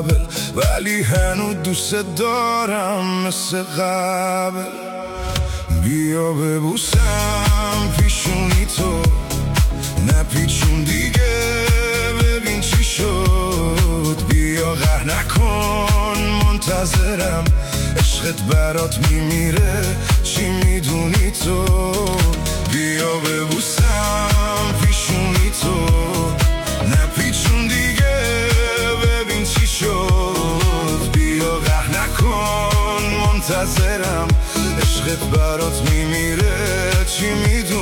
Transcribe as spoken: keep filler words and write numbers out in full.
قبل، ولی هنوز دوست دارم مثل قبل. بیا ببوسم پیشونی تو، نپیچون دیگه ببین چی شد. بیا قهر نکن منتظرم، عشقت برات میمیره چی میدونی تو. بیا ببوسم پیشونی تو، نپیچون دیگه ببین چی شد. بیا قهر نکن منتظرم، عشقت برات میمیره چی میدونی